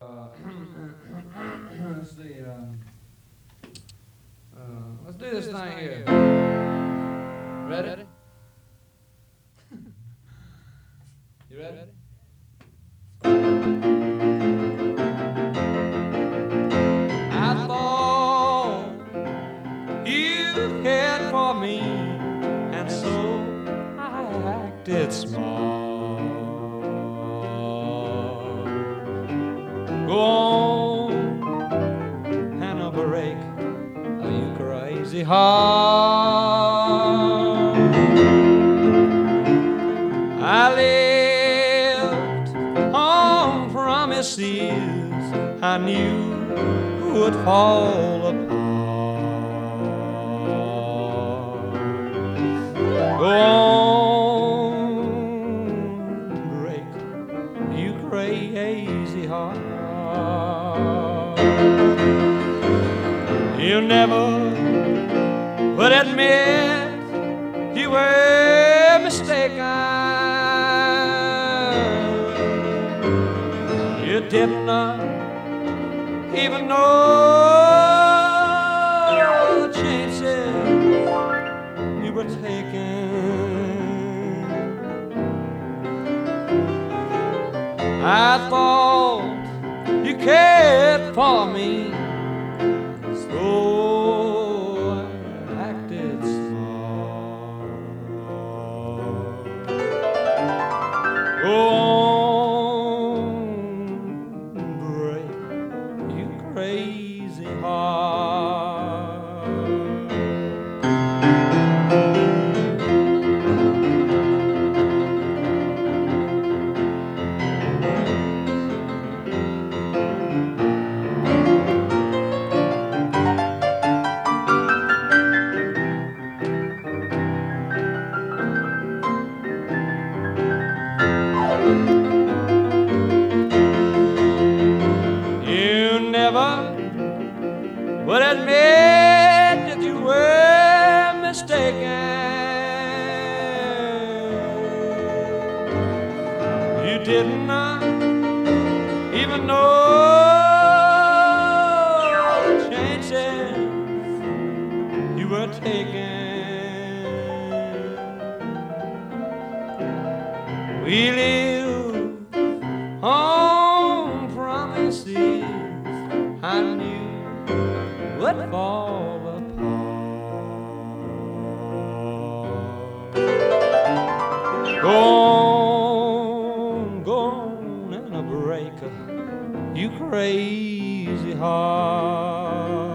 let's see. Let's do this thing here. Ready? You ready? I thought you cared for me, and so I acted smart. Go on and break you crazy heart. I lived on promises I knew would fall apart. Go on, break you crazy heart. You never would admit you were mistaken. You did not even know the chances you were taking. I thought you cared for me, so I acted smart. Go on, break you crazy heart. You never would admit that you were mistaken. You did not even know the chances you were taking. We live on promises I knew would fall apart. Go on and break you crazy heart.